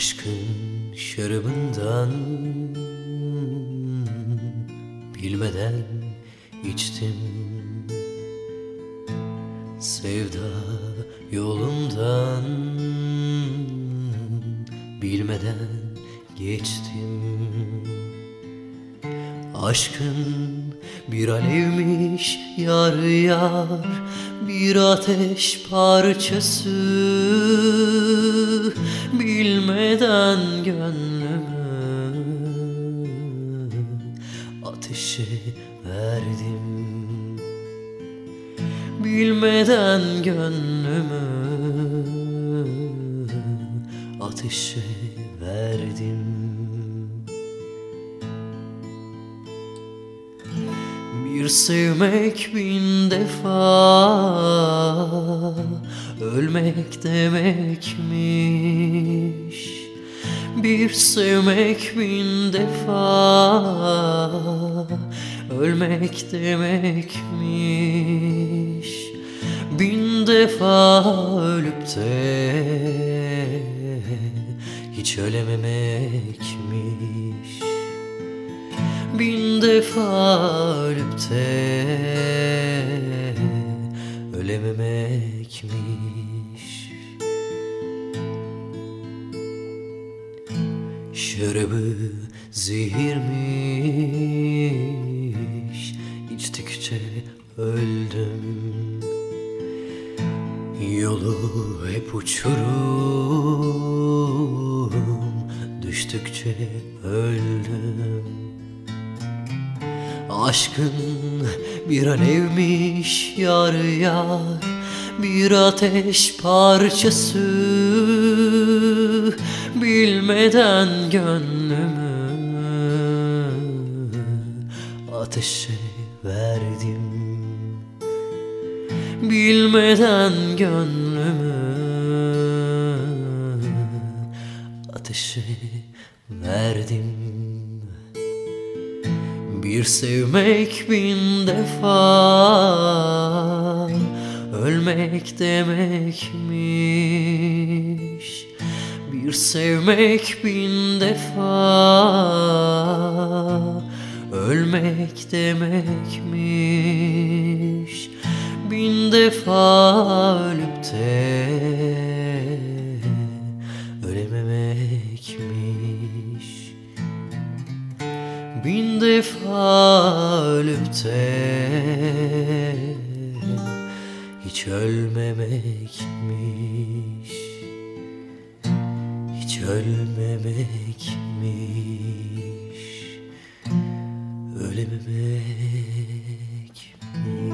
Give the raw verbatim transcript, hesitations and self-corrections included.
Aşkın şarabından bilmeden içtim. Sevda yolundan bilmeden geçtim. Aşkın bir alevmiş yar yar, bir ateş parçası. Bilmeden gönlümü ateşe verdim. Bilmeden gönlümü ateşe verdim. Bir sevmek bin defa ölmek demekmiş. Bir sevmek bin defa ölmek demekmiş. Bin defa ölüp de hiç ölememekmiş. Bin defa ölüp de ölememekmiş. Şarabı zehirmiş, içtikçe öldüm. Yolu hep uçurum, düştükçe öldüm. Aşkın bir alevmiş yar yar, bir ateş parçası. Bilmeden gönlümü ateşe verdim. Bilmeden gönlümü ateşe verdim. Bir sevmek bin defa ölmek demekmiş. Bir sevmek bin defa ölmek demekmiş. Bin defa ölüp de ölememekmiş. Bin defa ölüp de hiç ölmemekmiş. Hiç ölmemekmiş. Ölememekmiş.